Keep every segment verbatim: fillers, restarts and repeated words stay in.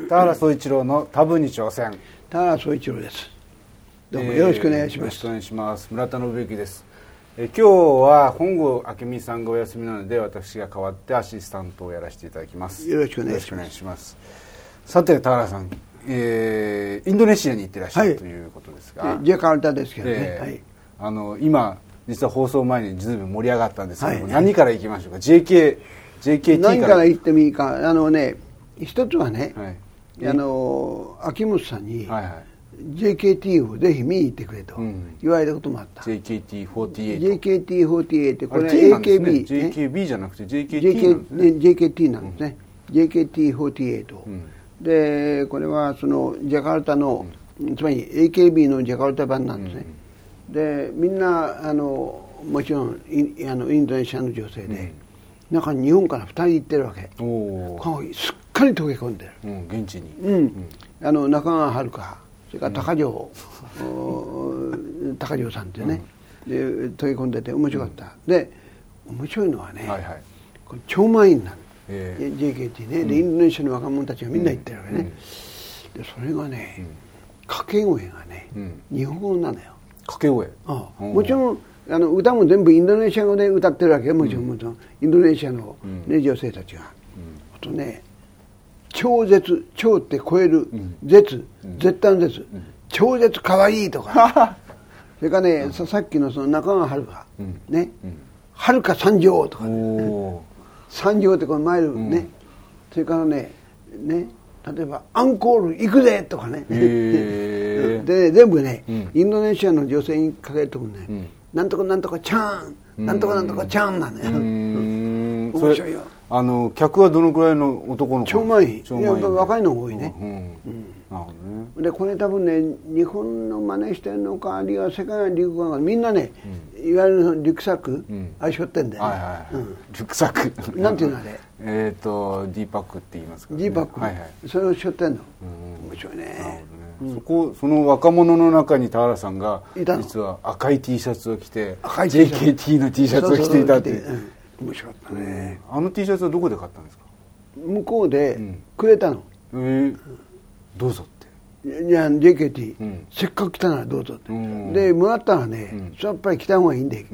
田原総一郎の多分に挑戦。 田原総一郎です。どうもよろしくお願いします。 えー、よろしくお願いします。村田信之です。え今日は本郷明美さんがお休みなので、私が代わってアシスタントをやらせていただきます。 よろしくお願いします。 よろしくお願いします。さて田原さん、えー、インドネシアに行ってらっしゃる、はい、ということですが、 ジャカルタですけどね、 えーはい、 あの今実は放送前にずいぶん盛り上がったんですけども、 はい、 何から行きましょうか。 ジェーケー、ジェーケーティー から何から言ってもいいか。あのね、一つはね、 はい、 あの秋元さんに、 はいはい、 ジェーケーティー をぜひ見に行ってくれと言われたこともあった、うん、 ジェーケーティーフォーティーエイトジェーケーティーフォーティーエイト これは エーケービー、ね、 ジェーケービー じゃなくて ジェーケーティー なんですね。 ジェーケーティー なんですね、うん、ジェーケーティーフォーティーエイト、うん、でこれはそのジャカルタの、うん、つまり エーケービー のジャカルタ版なんですね、うん、でみんなあのもちろんイあのインドネシアの女性で、うん、中に日本からふたり行ってるわけ。おすっかり溶け込んでる、うん、 現地に、 うんうん、あの中川遥香、それから高城、うん、高城さんってね、うん、で溶け込んでて面白かった、うん、で面白いのはね、はいはい、これ超満員なの、えー、ジェーケーティー ね、うん、でインドネシアの若者たちがみんな行ってるわけね、うん、でそれがね、うん、掛け声がね、うん、日本語なのよ。 掛け声、 ああ、もちろんあの歌も全部インドネシア語で歌ってるわけよ。もちろん、うん、もちろんインドネシアの、ね、うん、女性たちが、うん、あとね、超絶、超って超える、うん、絶、うん、絶対の絶、うん、超絶かわいいとかそれからね、うん、さ, さっきのその中川遥香、うん、ね、うん、遥香参上とかね、参上ってこのマイルね、うん、それからね、ね、例えばアンコール行くぜとかねで全部ね、うん、インドネシアの女性にかけるとこね、うん、なんとかなんとかちゃん、なんとかなんとかちゃんなのよ。面白いよ。 あの客はどのくらいの男の子？ 超満員。いや若いのが多いね。 うんうん、なるほどね。 でこれ多分ね、日本の真似してるのか、あるいは世界の陸軍がみんなね、うん、いわゆるリュックサック、うん、あれ背負ってんだよね。はいはい、うん、 リュックサック。 なんていうのあれ？ えっと D パックって言いますか、ね。 D パック。はいはい。それを背負ってんの。 うん、 面白いね。 なるほどね。うん、そこその若者の中に田原さんが実は赤い T シャツを着て ジェーケーティー の T シャツを着ていたっていう。 そうそうそう、面白かったね、 うん、あの T シャツはどこで買ったんですか？ 向こうでくれたの、 うん、えー、どうぞって。 いや ジェーケーティー、うん、せっかく来たならどうぞって、うん、でもらったらね、うん、やっぱり来た方がいいんで、うん、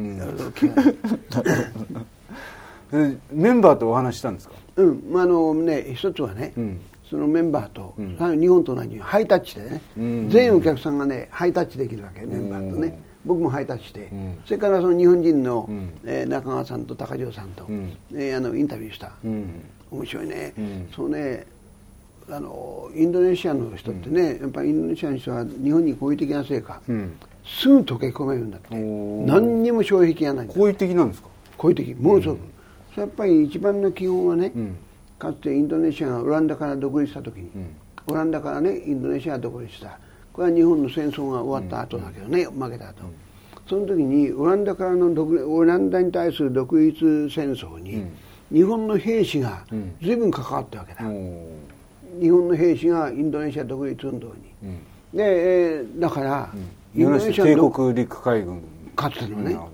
でメンバーとお話したんですか？ うん、まああのね、一つはね、うん、そのメンバーと、うん、日本と同じハイタッチでね、うん、全員お客さんがねハイタッチできるわけ、メンバーとね、僕もハイタッチして、うん、それからその日本人の、うん、えー、中川さんと高城さんと、うん、えー、あのインタビューした、うん、面白いね、うん、そうね、あのインドネシアの人ってね、うん、やっぱりインドネシアの人は日本に好意的なせいか、うん、すぐ溶け込めるんだって、何にも障壁がないんだ。 好意的なんですか？ 好意的、ものすごく、うん、それやっぱり一番の基本はね、うん、かつてインドネシアがオランダから独立した時に、うん、オランダからねインドネシアが独立した、これは日本の戦争が終わった後だけどね、うん、負けた後、うん、その時にオランダからの独オランダに対する独立戦争に、うん、日本の兵士が随分関わったわけだ、うん、日本の兵士がインドネシア独立運動に、うん、で、えー、だから、うん、 インドネシア帝国陸海軍かつてのね、うん、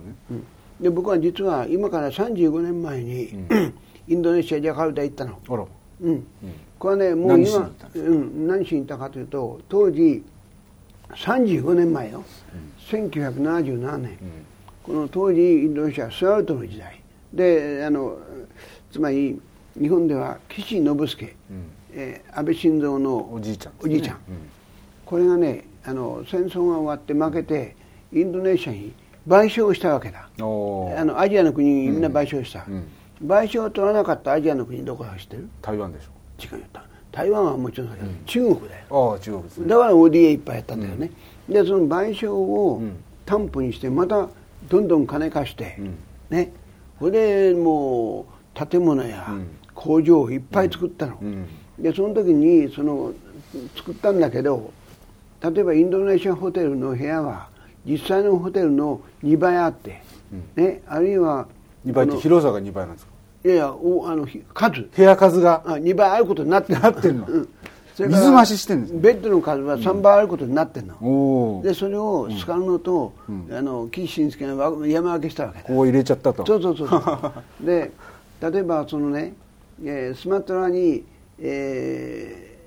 で僕は実は今からさんじゅうごねんまえに、うん、インドネシアジャカルタ行ったの。あら、うん、うん、これはねもう今何しに行ったんですか？うん、何しに行ったかというと、当時さんじゅうごねんまえよ、うん、せんきゅうひゃくななじゅうななねん、うん、この当時インドネシアはスアウトの時代で、あのつまり日本では岸信介、うん、えー、安倍晋三のおじいちゃん、 おじいちゃん、うん、これがね、あの戦争が終わって負けてインドネシアに賠償したわけだ。あのアジアの国にみんな賠償した、うんうん、賠償を取らなかったアジアの国どこか知ってる？ 台湾でしょ。 違うよ、台湾はもちろんだけど、うん、中国だよ。 ああ、中国ですね。 だから オーディーエー いっぱいやったんだよね、うん、でその賠償を担保にしてまたどんどん金貸して、うん、ね、それでもう建物や工場をいっぱい作ったの、うんうん、でその時にその作ったんだけど、例えばインドネシアホテルの部屋は実際のホテルのにばいあって、うん、ね、あるいはにばいって広さがにばいなんですか？ いやいや、おあの数部屋数があにばいあることになってる、 なってるの、うん、 それから水増ししてるんですね。 ベッドの数はさんばいあることになってるの、うん、でそれを使うのと、うん、あの岸信介が山分けしたわけだ。 こう入れちゃったと。 そうそうそうそうで例えばそのね、えー、スマトラに、えー、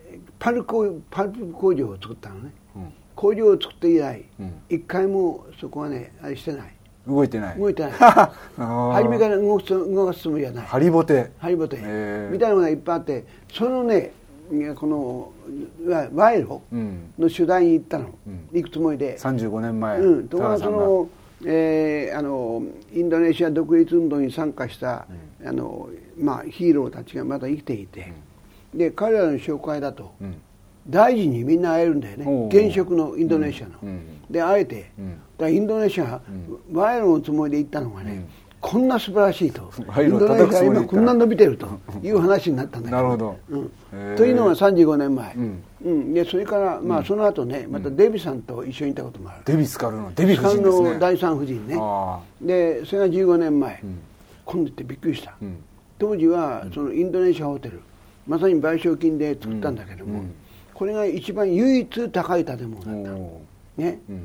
パルコパルプ工場を作ったのね、 うん、 工場を作って以来、 うん、 一回もそこはねあれしてない、 動いてない動いてない初めから動かす動かすつもりはない、 ハリボテハリボテみたいなものがいっぱいあって、そのねこの賄賂の取材に行ったの、うん、行くつもりでさんじゅうごねんまえ、 うん、ところがその、えー、あのインドネシア独立運動に参加した、うん、あのまあ、ヒーローたちがまだ生きていて、うん、で彼らの紹介だと、うん、大臣にみんな会えるんだよね、現職のインドネシアの、うんうん、で会えて、うん、だからインドネシア、うん、賄賂のつもりで行ったのがね、うん、こんな素晴らしいと、インドネシアは今こんな伸びてるという話になったんだけど、 なるほど、 うん、というのがさんじゅうごねんまえ、うんうん、でそれから、まあ、その後ねまたデヴィさんと一緒にいたこともある、 デヴィスカルのデヴィ夫人ですね、 の第三夫人ね、でそれがじゅうごねんまえ、うん、今度ってびっくりした、うん、当時はそのインドネシアホテルまさに賠償金で作ったんだけども、うん、これが一番唯一高い建物だった、ね、うん、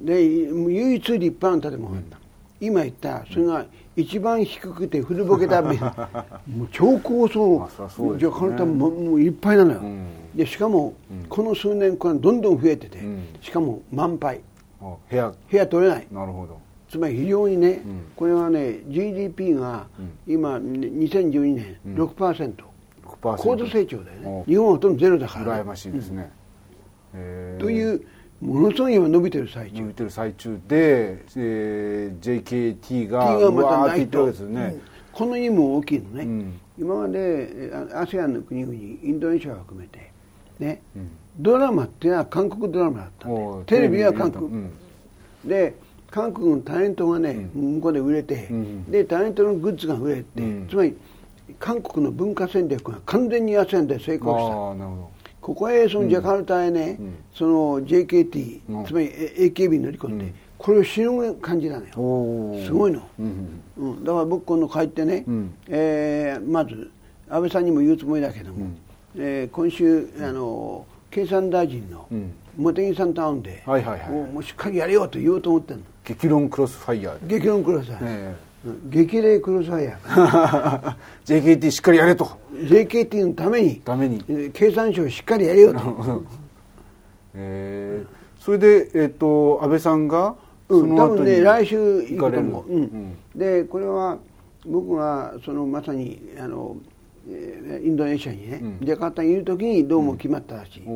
で唯一立派な建物だった、うん、今言ったそれが一番低くて古ぼけたビルもう超高層、じゃあ体ももういっぱいなのよ、うん、でしかも、うん、この数年間どんどん増えてて、うん、しかも満杯、 部屋部屋取れない、 なるほど、 つまり非常にね、うん、これはね ジーディーピー が今にせんじゅうにねん ろくパーセント、うん、高度成長だよね、日本はほとんどゼロだから、 羨ましいですね、 うん、というものすごい今伸びてる最中伸びてる最中で、えー、ジェイケーティー がうわーっていってるわけですよね、うん、 この意味も大きいのね、うん、今まで アセアン の国々インドネシアを含めてね、うん、ドラマっていうのは韓国ドラマだったんで、テレビは韓国、うん、で韓国のタレントがね、うん、向こうで売れて、うん、でタレントのグッズが売れて、うん、つまり韓国の文化戦略が完全に アセアン で成功した。 あ、なるほど。 ここへそのジャカルタへね、うん、その ジェイケーティー、うん、つまり エーケービー に乗り込んで、うん、これをしのぐ感じなのよ。すごいの、うんうん、だから僕今度帰ってね、うん、えー、まず安倍さんにも言うつもりだけども、うん、えー、今週あの経産大臣の茂木さんと会うんで、はいはいはい、もうしっかりやれようと言おうと思ってるの。 激論クロスファイヤー。 激論クロスファイヤー、えー激励クロスファイヤージェイケーティー しっかりやれと、 ジェイケーティー のためにために経産省しっかりやれよとえー、それで、えー、と安倍さんがその後に、うん、多分ね来週行くと思う、うんうん、でこれは僕がそのまさにあのインドネシアにね、うん、ジャカルタにいる時にどうも決まったらしい、うん、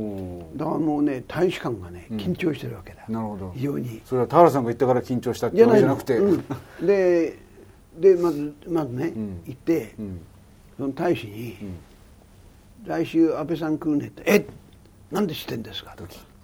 だからもうね大使館がね緊張してるわけだ、 うん、なるほど。 非常にそれは田原さんが言ったから緊張したってわけじゃなくて、 うん、ででまずまずね、うん、行って、うん、その大使に、うん、来週安倍さん来るねって、えなんで知ってんですかと、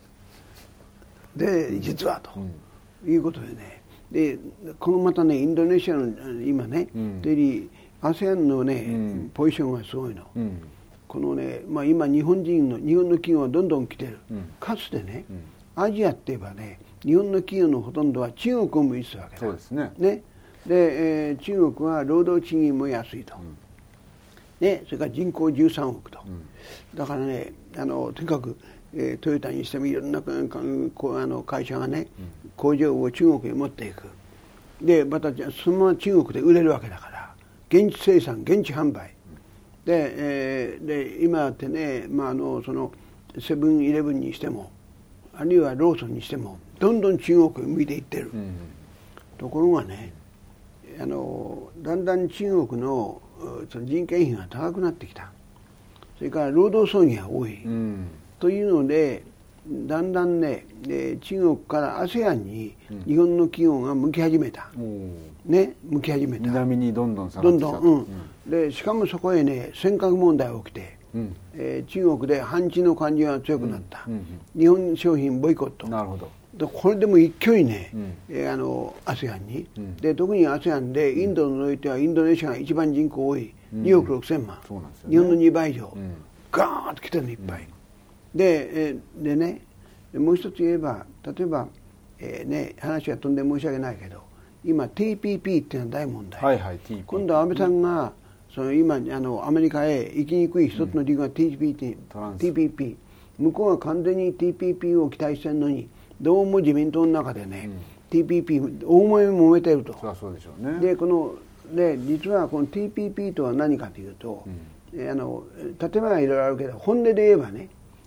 で実はと、うん、いうことでね、でこのまたねインドネシアの今ね、うん、で アセアン のね、うん、ポジションがすごいの、うん、このね、まあ、今日本人の日本の企業はどんどん来てる、うん、かつてね、うん、アジアって言えばね日本の企業のほとんどは中国を向いてたわけだ。 そうですね。 ねで、えー、中国は労働賃金も安いと、うん、ね、それから人口じゅうさんおくと、うん、だからねあのとにかく、えー、トヨタにしてもいろんなあの会社がね、うん、工場を中国へ持っていく、でまたそのまま中国で売れるわけだから現地生産現地販売、うん、で、えー、で今ってね、まあ、あのそのセブンイレブンにしてもあるいはローソンにしてもどんどん中国へ向いていってる、うん、ところがねあのだんだん中国 の, その人件費が高くなってきた、それから労働争議が多い、うん、というのでだんだんね中国から アセアン に日本の企業が向き始めた、うん、ね向き始めた、 南にどんどん下がってきた、 どんどん、うんうん、でしかもそこへね尖閣問題が起きて、うんえー、中国で反日の感じが強くなった、うんうんうん、日本商品ボイコット、 なるほど、 これでも一挙にね、うんえー、あの アセアン に、うん、で特に アセアン でインドを除いてはインドネシアが一番人口多い、うん、におくろくせんまん、そうなんですよね、日本のにばい以上、うん、ガーッと来てるのいっぱい、うん、で, えー、でねもう一つ言えば例えば、えーね、話は飛んで申し訳ないけど今 ティーピーピー っていうのは大問題、はいはい、今度は安倍さんがその今あのアメリカへ行きにくい一つの理由が ティーピーピー、うん、ティーピーピー 向こうは完全に ティーピーピー を期待してるのにどうも自民党の中でね、うん、ティーピーピー 大揉め揉めてると。 そりゃそうでしょうね。 でこので実はこの ティーピーピー とは何かというと、うん、あの例えばいろいろあるけど本音で言えばね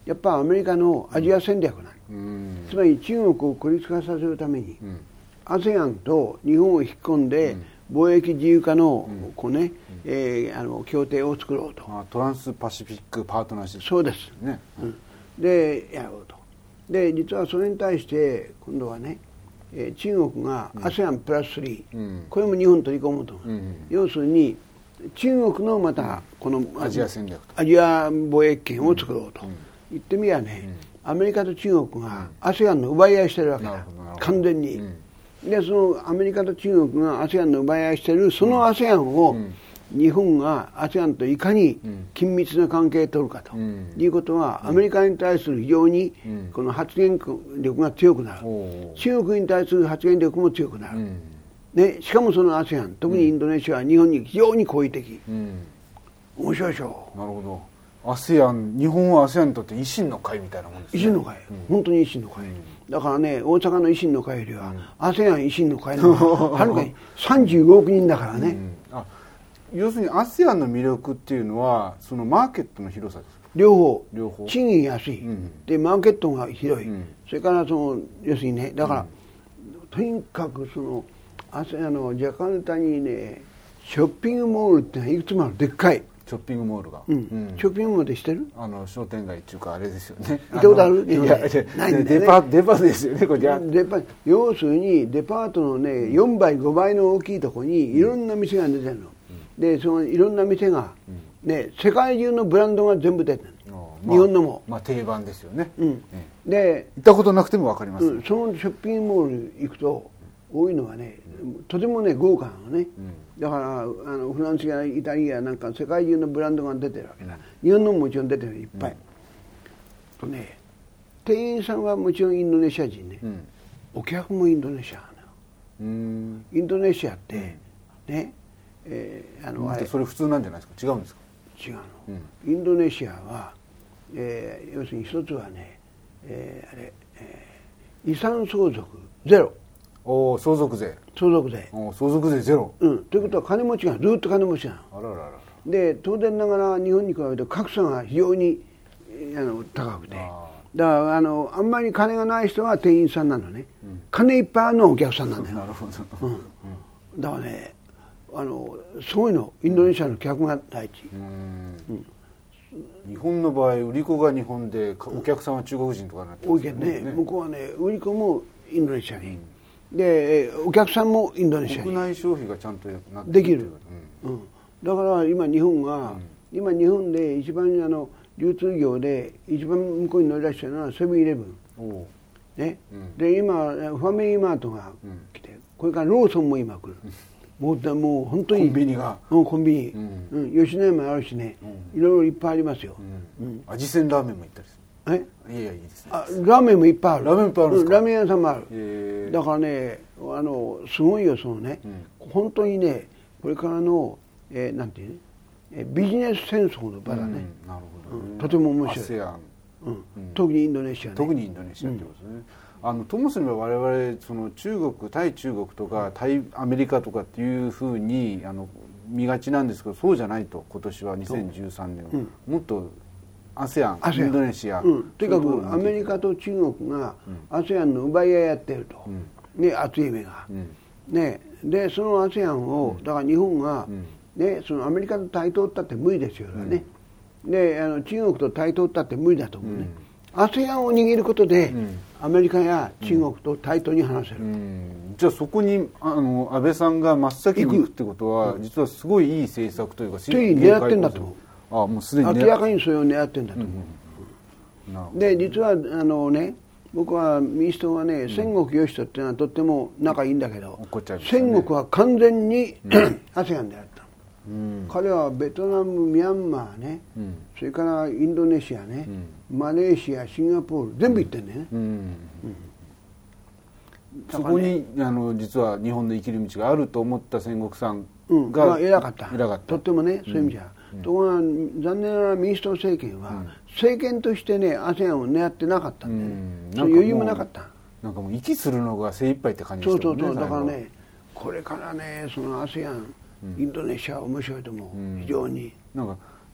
やっぱアメリカのアジア戦略なの、うん、つまり中国を孤立化させるために、うん、アセアン と日本を引っ込んで、うん、貿易自由化の、うんこうねうんえー、あの協定を作ろうと、 あトランスパシフィックパートナーシップ、 そうです、ねうん、でやろうと。で実はそれに対して今度はね、えー、中国が アセアン プラススリー、うん、これも日本取り込むと、うん、要するに中国のまたこの、うん、 アジア戦略アジア貿易圏を作ろうと、うん、言ってみりゃね、うん、アメリカと中国が アセアン の奪い合いしてるわけだ、完全に、うん、でそのアメリカと中国が アセアン の奪い合いしてるその アセアン を、うん日本が アセアン といかに緊密な関係を取るかと、うん、いうことは、うん、アメリカに対する非常にこの発言力が強くなる、うん、中国に対する発言力も強くなる、うんね、しかもその アセアン 特にインドネシアは日本に非常に好意的、うん、面白いでしょ。 なるほど。 アセアン 日本は アセアン にとって維新の会みたいなもんですね。 維新の会、うん、本当に維新の会、うん、だからね大阪の維新の会よりは、うん、アセアン 維新の会のはるかにさんじゅうごおくにんだからね、うん、あ要するに アセアン の魅力っていうのはそのマーケットの広さですか。 両方、両方賃金安い、うん、でマーケットが広い、うん、それからその要するにねだから、うん、とにかくそのアセアンのジャカルタにねショッピングモールってのはいくつもあるでっかいショッピングモールが、 うんうん、ショッピングモールで知ってる？ あの商店街っていうかあれですよね。 行ったことある？ いやいやないんだよね。デパデパートですよねこれ。 デパ要するにデパートのねよんばいごばいの大きいとこにいろんな店が出てるの、うん、でそのいろんな店が、うん、ね世界中のブランドが全部出てる、まあ、日本のもまあ定番ですよね、 うん、で行ったことなくても分かります、 うん、そのショッピングモール行くと多いのはねとてもね豪華なのね、うんだからあのフランスやイタリアなんか世界中のブランドが出てるわけだ、うん、日本のももちろん出てるいっぱい、うん、とね店員さんはもちろんインドネシア人ね、うん、お客もインドネシアなの、うん、インドネシアって、うん、ね、えー、あのあれそれ普通なんじゃないですか。違うんですか。 違うの、うん、インドネシアは、えー、要するに一つはね、えー、あれ、えー、遺産相続ゼロ。 おお相続税相続税お相続税ゼロ、 うん、ということは金持ちがずっと金持ちなの。 あららららで当然ながら日本に比べて格差が非常にあの高くてだからあのあんまり金がない人は店員さんなのね、うん、金いっぱいあるのはお客さんなんだよ。 なるほど、 うんうん、だからねあのすごいのインドネシアの客が第一、うんうん日本の場合売り子が日本でお客さんは中国人とかになってますよね。 多いけどね向こうはね売り子もインドネシアに、うんでお客さんもインドネシアに国内消費がちゃんとなってできる、うんうん、だから今日本が、うん、今日本で一番あの流通業で一番向こうに乗り出してるのはセブンイレブン、ねうん、で今ファミリーマートが来て、うん、これからローソンも今来る、うん、もうもう本当にコンビニがうんコンビニ、うんうん、吉野家もあるしね、うん、いろいろいっぱいありますよ、 うんうん、味仙ラーメンも行ったりする。 えいやいやいいですね。 あラーメンもいっぱいある。 ラーメンいっぱいあるんですか。 ラーメン屋さんもある。だからねあのすごいよそのね、うん、本当にねこれからの、えー、なんていうね、えー、ビジネス戦争の場だね、うん、 なるほど、ねうん、 とても面白い。 アセアン、 うんうん、特にインドネシアね。 特にインドネシアってことですね、うん、あのともすれば我々その中国対中国とか対アメリカとかっていうふうにあの見がちなんですけどそうじゃないと。今年はにせんじゅうさんねん、うん、もっとアセアン、インドネシア、 うん、とにかくアメリカと中国が アセアン の奪い合いやってると、うん、ね、熱い目が、うん、ね、でその アセアン をだから日本が、うんね、そのアメリカと対等ったって無理ですよね、うん、であの中国と対等ったって無理だと思うね、うん、アセアン を握ることで、うん、アメリカや中国と対等に話せる、うん、 じゃあそこにあの安倍さんが真っ先に行くってことは、うん、実はすごいいい政策というかという狙ってんだと思う。 あもうすでに明らかにそれを狙ってんだと思う、うんうん、で実はあのね僕は民主党はね、うん、千国義人っていうのはとっても仲いいんだけど、ね、千国は完全に、うん、アセアンであった、うん、彼はベトナム、ミャンマーね、うん、それからインドネシアね、うん、マレーシア、シンガポール全部行ってんだよね、うんうんうんそこにあの実は日本の生きる道があると思った千国さんが、 うんまあ、偉かった偉かったとってもねそういう意味じゃ、うん、ところが残念ながら民主党政権は、うん、政権としてね アセアン を狙ってなかったんで、ね、うん、そういう余裕もなかった。 なんかもう息するのが精一杯って感じですよね。 そうそうそうだからねこれからねその アセアン、うん、インドネシアは面白いと思う、うん、非常になんか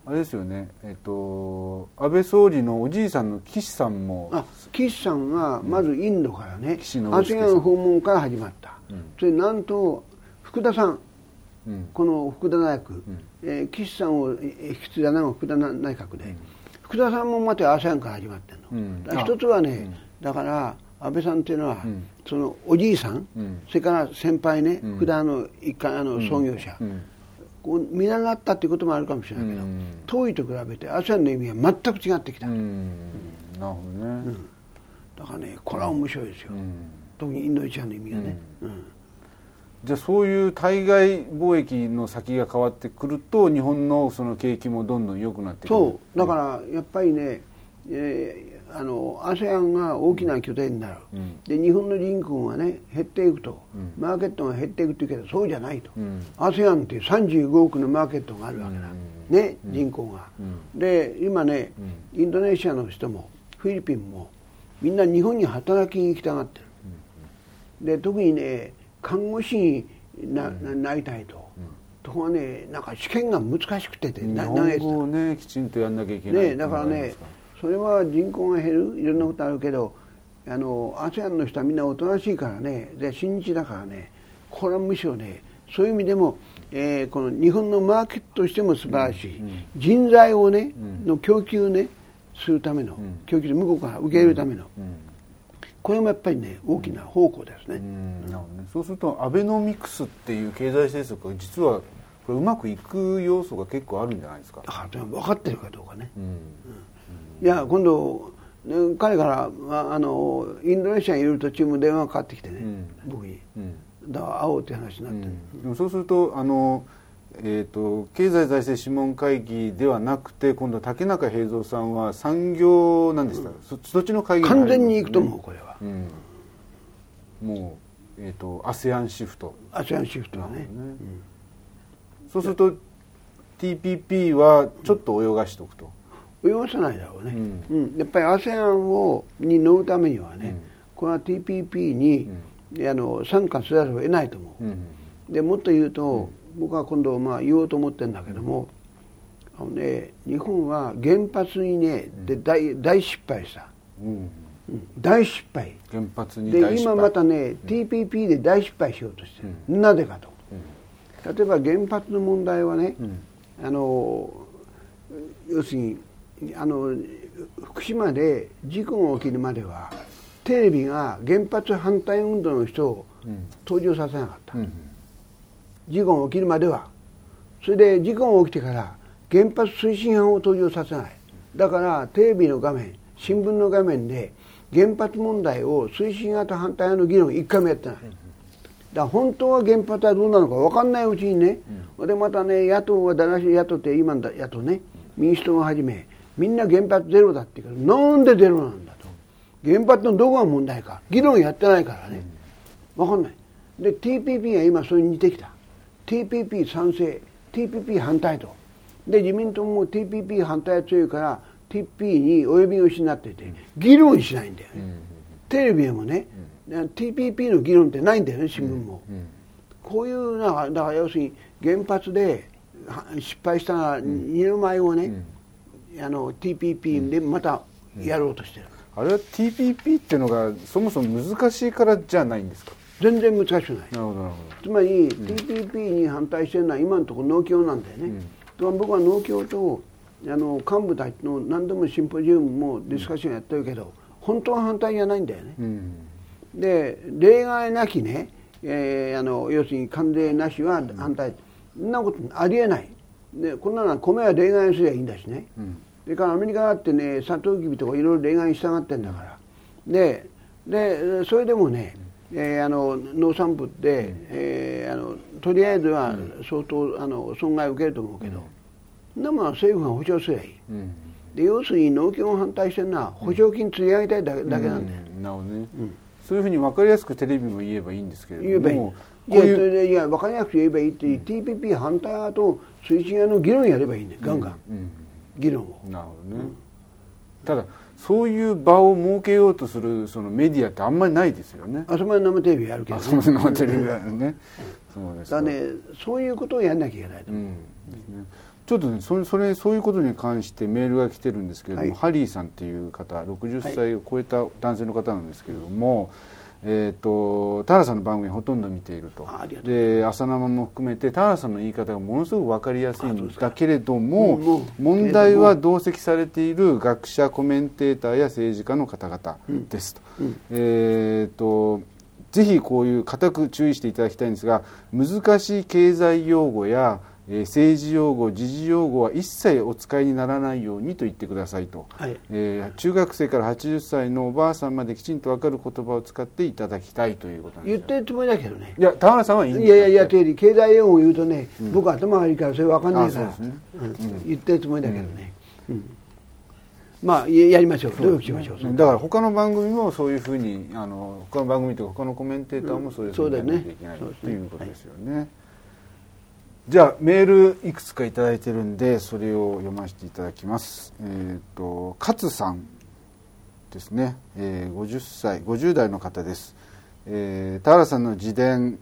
あれですよね、えっと、安倍総理のおじいさんの岸さんも、 あ、岸さんがまずインドからね、 岸信介さんアセアン 訪問から始まった、うん、それなんと福田さん、うん、この福田内閣、うん、えー、岸さんを引き継いだのが福田内閣で、うん、福田さんもまた アセアン から始まってるの、うん、だ一つはね、うん、だから安倍さんっていうのは、うん、そのおじいさん、うん、それから先輩ね、うん、福田の一家あの創業者、うんうん、こう見習ったっていうこともあるかもしれないけど、うん、遠いと比べて アセアン の意味は全く違ってきた、うんうん、 なるほどね、うん、 だからねこれは面白いですよ、うん、特にインドネシアの意味がね、うんうん、 じゃあそういう対外貿易の先が変わってくると日本のその景気もどんどん良くなってくる。 そうだからやっぱりね、えーあの アセアン が大きな拠点になる、うん、で日本の人口がね減っていくと、うん、マーケットが減っていくって言うけどそうじゃないと、うん、アセアン ってさんじゅうごおくのマーケットがあるわけだ、うん、ね、人口が、うん、で今ね、うん、インドネシアの人もフィリピンもみんな日本に働きに行きたがってる、うん、で特にね看護師に な,、うん、なりたいと、うん、ところがねなんか試験が難しくてて日本語をねきちんとやんなきゃいけない、 ね、だからねそれは人口が減るいろんなことあるけどあの アセアン の人はみんなおとなしいからねで親日だからねこれはむしろねそういう意味でも、えー、この日本のマーケットとしても素晴らしい、うんうん、人材をね、うん、の供給ねするための、うん、供給で向こうから受け入れるための、うんうん、これもやっぱりね大きな方向ですね、うんうんなるほどね。そうするとアベノミクスっていう経済政策が実はこれうまくいく要素が結構あるんじゃないですか。 あ分かってるかどうかね、うんうん、いや今度彼からあのインドネシアにいる途中も電話がかかってきてね、うん、僕に、うん、だから会おうって話になって、 うん、でもそうするとあの、えーと経済財政諮問会議ではなくて今度竹中平蔵さんは産業なんですか、うん、そ, そっちの会議に入るんですね。 完全に行くと思うこれは、うん、 もう、えーと、アセアン シフトアセアン シフトはね、うん、 そうすると ティーピーピー はちょっと泳がしておくと、 泳がせないだろうね、うんうん、やっぱり アセアン をに乗るためにはね、うん、これは ティーピーピー に、うん、あの参加せざるを得ないと思う、うん、でもっと言うと、うん、僕は今度まあ言おうと思ってるんだけども、うん、あのね、日本は原発にねで 大, 大失敗した、うんうん、大失敗原発に大失敗で今またね、うん、ティーピーピー で大失敗しようとしてる、うん、なぜかと、うん、例えば原発の問題はね、うん、あの要するにあの福島で事故が起きるまではテレビが原発反対運動の人を登場させなかった、うん、事故が起きるまでは。それで事故が起きてから原発推進派を登場させない。だからテレビの画面新聞の画面で原発問題を推進派と反対派の議論を一回もやってない。だから本当は原発はどうなのか分かんないうちにね、うん、でまたね野党はだらしい野党って今の野党ね民主党をはじめみんな原発ゼロだって言うからなんでゼロなんだと。原発のどこが問題か議論やってないからね分かんない。で ティーピーピー が今それに似てきた。 ティーピーピー 賛成 ティーピーピー 反対と。で自民党も ティーピーピー 反対が強いから ティーピーピー にお呼び腰になってて議論しないんだよね、うん、テレビでもね、うん、ティーピーピー の議論ってないんだよね新聞も、うんうん、こういうのはだから要するに原発で失敗したら二の舞をね、うん、あの ティーピーピー でまたやろうとしてる、 うんうん、あれは ティーピーピー っていうのがそもそも難しいからじゃないんですか。 全然難しくない。なるほどなるほど。 つまり、うん、ティーピーピー に反対してるのは今のところ農協なんだよね、うん僕は農協とあの幹部たちの何度もシンポジウムもディスカッションやってるけど本当は反対じゃないんだよね、うん、で例外なきね、えー、あの要するに関税なしは反対、そんなことありえないで。こんなのは米は例外にすればいいんだしね、うん、それからアメリカだってねサトウキビとかいろいろ例外に従ってんだからででそれでもね、えー、あの農産物で、うんえー、あのとりあえずは相当あの損害を受けると思うけど、うん、でも政府が保証すればいい、うん、で要するに農協を反対してるのは補助金釣り上げたいだけ、うん、だけなんだよ、 うん、なるほどね、うん、そういうふうに分かりやすくテレビも言えばいいんですけれども、 言えばいいこういういやそれでいや分かりやすく言えばいいって、うん、ティーピーピー 反対派と推進派の議論やればいいんだよガンガン、うんうん、議論を。なるほどね、うん、ただそういう場を設けようとするそのメディアってあんまりないですよね。 あそこまで生テレビやるけどね。 あそこまで生テレビやるね。そうですか。 だねそういうことをやんなきゃいけないと思う。うんですね。 ちょっとね、それ、それ、そういうことに関してメールが来てるんですけれども、 はい、 ハリーさんっていう方、ろくじゅっさいを超えた男性の方なんですけれども、はい、えーと、田原さんの番組ほとんど見ていると。で、朝生も含めて田原さんの言い方がものすごく分かりやすいんだけれども、問題は同席されている学者、コメンテーターや政治家の方々ですと。うんうん、えーと、ぜひこういう固く注意していただきたいんですが、難しい経済用語やえー、政治用語、時事用語は一切お使いにならないようにと言ってくださいと、はい、えー、中学生からはちじゅっさいのおばあさんまできちんと分かる言葉を使っていただきたいということなんです。 言ってるつもりだけどね。 いや、田原さんはいいんですいやいやいや、経済用語を言うとね、うん、僕頭悪いからそれ分かんないから、 ね、うんうん、言ってるつもりだけどね、うんうん、まあやりましょう、努力しましょう。 そうだから他の番組もそういうふうに、あの他の番組とか他のコメンテーターもそういうふうにやらなきゃいけない、うん、ということですよね。はい、じゃあメールいくつかいただいてるんでそれを読ませていただきます。えっと勝さんですね、えー、ごじゅっさいごじゅう代の方です。えー、田原さんの自伝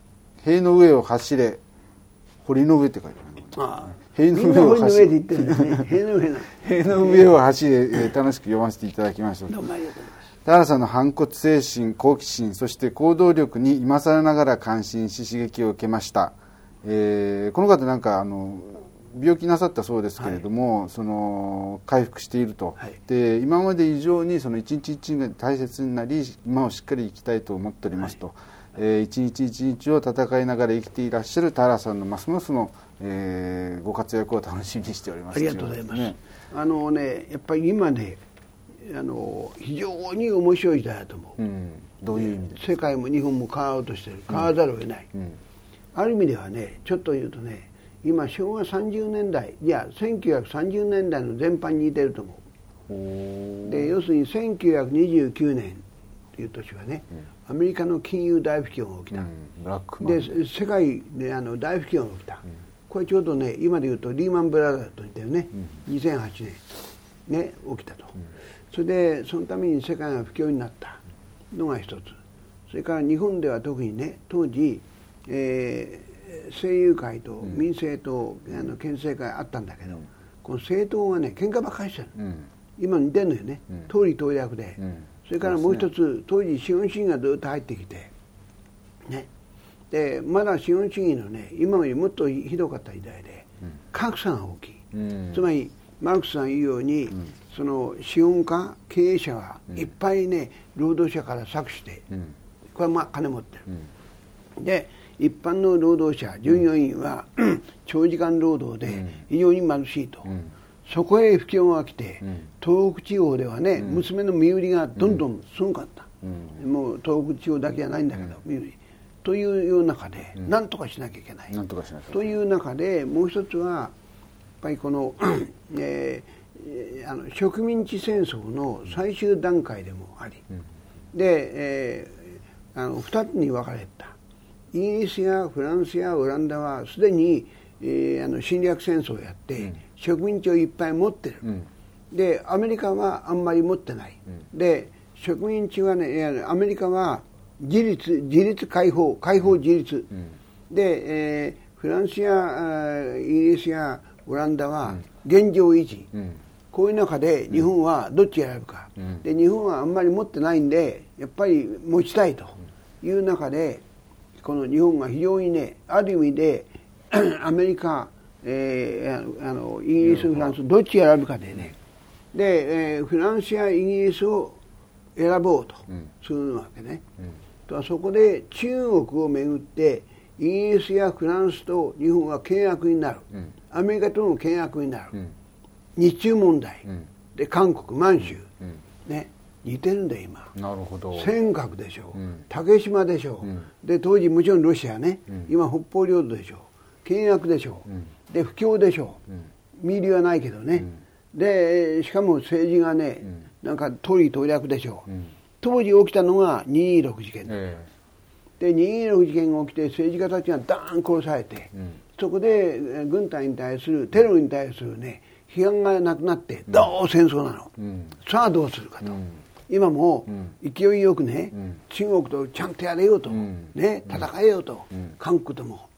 「塀の上を走れ堀の上」って書いてある。塀の上を走れ塀の上を走れ、えー、楽しく読ませていただきました。 どうもありがとうございます。 田原さんの反骨精神、好奇心、そして行動力に今更ながら感心し刺激を受けました。えー、この方なんかあの病気なさったそうですけれども、はい、その回復していると、はい、で今まで以上にその一日一日が大切になり今をしっかり生きたいと思っておりますと、はい、えー、一日一日を戦いながら生きていらっしゃる田原さんのますますの、えー、ご活躍を楽しみにしております。 ありがとうございます。ね、あのね、やっぱり今ね、あの非常に面白い時代だと思う。うん、 どういう意味で？ 世界も日本も変わろうとしている、変わらざるを得ない。うんうん、ある意味ではね、ちょっと言うとね、今昭和さんじゅうねんだい、いやせんきゅうひゃくさんじゅうねんだいの全般に似てると思う。で、要するにせんきゅうひゃくにじゅうきゅうねんという年はね、うん、アメリカの金融大不況が起きた。うん、ブラックマンで世界であの大不況が起きた。うん、これちょうどね、今で言うとリーマンブラザーズと似てるね、うん、にせんはちねんね起きたと。うん、それでそのために世界が不況になったのが一つ。それから日本では特にね、当時、えー政友会と民政党、うん、あの県政会あったんだけど、うん、この政党はね喧嘩ばっかりしてる、うん、今似てるのよね、うん、党利党略で、うん、それからもう一つ、ね、当時資本主義がずっと入ってきてね、でまだ資本主義のね今よりもっとひどかった時代で、うん、格差が大きい、うん、つまりマルクスさん言うように、うん、その資本家経営者はいっぱいね労働者から搾取して、うん、これはまあ金持ってる、うん、で一般の労働者従業員は、うん、長時間労働で非常に貧しいと、うん、そこへ不況が来て、うん、東北地方ではね、うん、娘の身売りがどんどんすごかった、うん、もう東北地方だけじゃないんだけど、うん、身売りというような中で、うん、何とかしなきゃいけないなんとかしなきゃいけないという中でもう一つはやっぱりこの、えー、あの植民地戦争の最終段階でもあり、うん、で、えー、あのふたつに分かれた。イギリスやフランスやオランダはすでに、えー、あの侵略戦争をやって、うん、植民地をいっぱい持ってる、うん、でアメリカはあんまり持ってない、うん、で植民地はねアメリカは自立自立解放解放自立、うん、で、えー、フランスやイギリスやオランダは現状維持、うん、こういう中で日本はどっち選ぶか、うん、で日本はあんまり持ってないんでやっぱり持ちたいという中でこの日本が非常にねある意味でアメリカ、えー、あのイギリスフランスどっち選ぶかでねで、えー、フランスやイギリスを選ぼうとするわけね、うんうん、とそこで中国をめぐってイギリスやフランスと日本は契約になる、うん、アメリカとの契約になる、うん、日中問題、うん、で韓国満州、うん、ね似てるんだよ今。 なるほど。 尖閣でしょ、うん、竹島でしょ、うん、で当時もちろんロシアね、うん、今北方領土でしょ、契約でしょ、うん、で不況でしょ、うん、身入りはないけどね、うん、でしかも政治がね、うん、なんか党利党略でしょ、うん、当時起きたのがにーにーろく事件で、えー、でにーにーろく事件が起きて政治家たちがダーン殺されて、うん、そこで軍隊に対するテロに対するね批判がなくなってどう戦争なの、うん、さあどうするかと、うん、今も勢いよくね、うん、中国とちゃんとやれようと、うん、ね、戦えようと、うん、韓国とも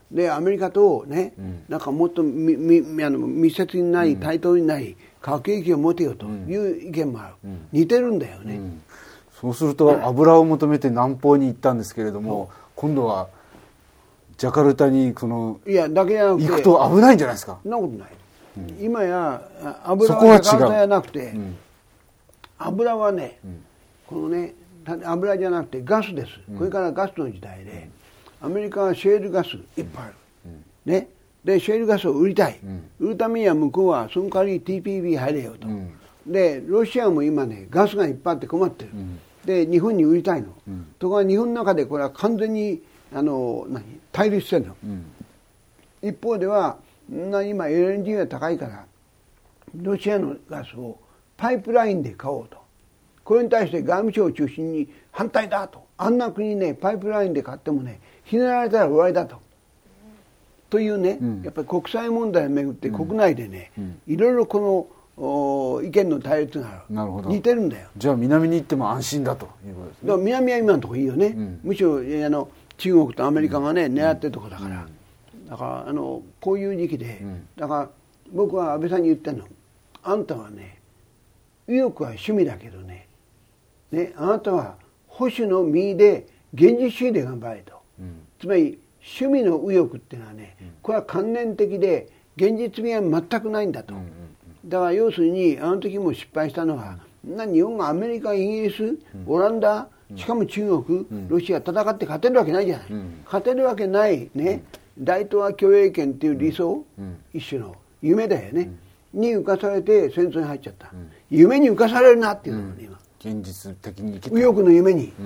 でアメリカとね、うん、なんかもっとみみあの密接にない、対等にない核兵器を持てよという意見もある、うん、似てるんだよね、うん、 そうすると油を求めて南方に行ったんですけれども、今度はジャカルタにこのいやだけじゃなくて行くと危ないんじゃないですか。 そんなことない、うん、今や油はジャカルタじゃなくて、うん、油はね、うん、このね油じゃなくてガスです、うん、これからガスの時代で、アメリカはシェールガスいっぱいある、うんね、でシェールガスを売りたい、うん、売るためには向こうはその代わり ティーピービー 入れよと、うん、でロシアも今ねガスがいっぱいあって困ってる、うん、で日本に売りたいの、うん、ところが日本の中でこれは完全にあの何対立してるの、うん、一方では今 エルエヌジー が高いからロシアのガスをパイプラインで買おうと、これに対して外務省を中心に反対だと、あんな国ねパイプラインで買ってもねひねられたら終わりだとというね、うん、やっぱり国際問題をめぐって国内でね、うん、いろいろこの意見の対立がある。 なるほど。 似てるんだよ。 じゃあ南に行っても安心だということですね。 だから南は今のところいいよね、うん、むしろあの中国とアメリカがね、うん、狙ってるところだから、うん、だからあのこういう時期で、うん、だから僕は安倍さんに言ってるの、あんたはね意欲は趣味だけどね、ねあなたは保守の身で現実主義で頑張れと、うん、つまり趣味の右翼っていうのはね、これは観念的で現実味は全くないんだと、うんうんうん、だから要するにあの時も失敗したのは、うん、日本がアメリカ、イギリス、オランダ、しかも中国、うん、ロシア戦って勝てるわけないじゃない、うん、勝てるわけないね、うん、大東亜共栄圏っていう理想、うん、一種の夢だよね、うん、に浮かされて戦争に入っちゃった、うん、夢に浮かされるなっていうのがね、今現実的に生きて右翼の夢に、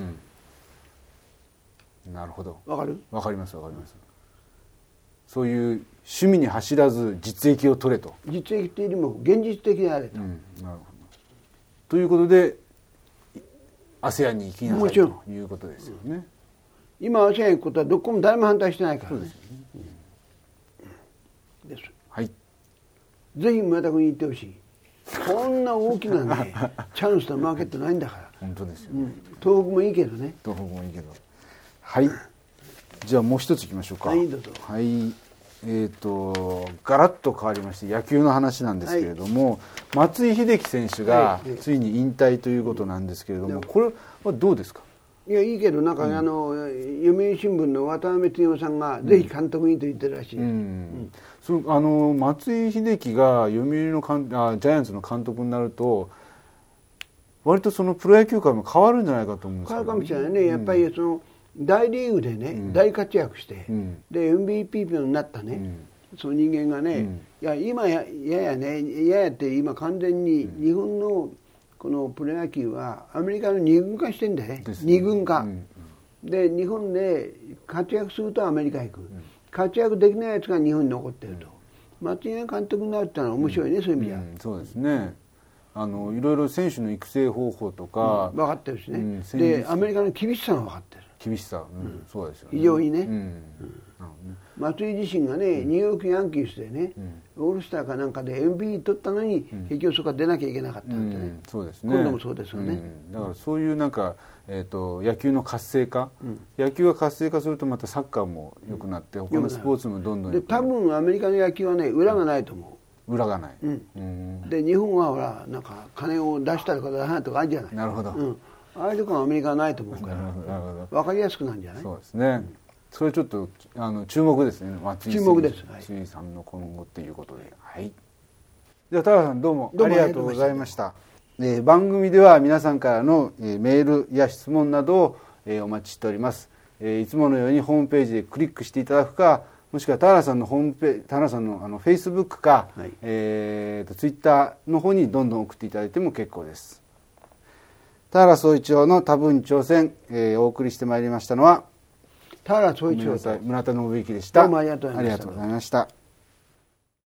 うん、なるほど。 わかる？ わかりますわかります。そういう趣味に走らず実益を取れと。 実益っていうよりも現実的であれと、うん、なるほど。 ということで アセアン に行きなさいということですよね、 うん、今 アセアン 行くことはどこも誰も反対してないからね。そうですよね、うん、です。 はい。 ぜひ村田君に行ってほしい。こんな大きなねチャンスとマーケットないんだから。 本当ですよね、うん、 東北もいいけどね。 東北もいいけど。はい。じゃあもう一ついきましょうか。 はいどうぞ。 はい。えーとガラッと変わりまして野球の話なんですけれども、はい、松井秀喜選手がついに引退ということなんですけれども、はい、これはどうですか？ いやいいけどなんか、うん、あの読売新聞の渡辺恒夫さんがぜひ監督にと言ってるらしい、うんうん、 そあの松井秀喜が読売のかんあジャイアンツの監督になると割とそのプロ野球界も変わるんじゃないかと思うんですけど、 変わるかもしれないね、やっぱりその大リーグでね、うん、大活躍して、うん、で エムブイピー になったね、うん、その人間がね、うん、いや今やややねややって今完全に日本のこのプロ野球はアメリカの二軍化してんだよね、二軍化、うんうん、で日本で活躍するとアメリカ行く、うん、活躍できないやつが日本に残ってると、うん、松井が監督になるってのは面白いね、うん、そういう意味じゃ、うん、 そうですね。あのいろいろ選手の育成方法とか、 うん、分かってるしね、うん、でアメリカの厳しさが分かってる、 厳しさ、うんうん、そうですよね、 非常にね、うんうん松井自身がね、ニューヨークヤンキースでね、うん、オールスターかなんかで エムブイピー 取ったのに、うん、結局そこから出なきゃいけなかったんでね、うん、 そうですね、 今度もそうですよね、 うん、だからそういうなんか、えーと、野球の活性化、うん、野球が活性化するとまたサッカーも良くなって、うん、他のスポーツもどんどん良くなる。 で多分アメリカの野球はね裏がないと思う、 裏がない、 うんうん、で日本はほらなんか金を出したりとか出さないとかあるじゃない。 なるほど、 うん、ああいうところはアメリカはないと思うから分かりやすくなるんじゃない。 そうですね、うん、それちょっとあの注目ですね、松井注目です、 松井さんの今後っていうことで、はい。では田原さんどうもありがとうございました。えー、番組では皆さんからの、えー、メールや質問などを、えー、お待ちしております。えー、いつものようにホームページでクリックしていただくか、もしくは田原さんのホームページ、田原さんのあのフェイスブックか、はい、えー、とツイッターの方にどんどん送っていただいても結構です。田原総一郎の多分挑戦、えー、お送りしてまいりましたのは田原総一郎と村田信之でした。 どうもありがとうございました。 ありがとうございました。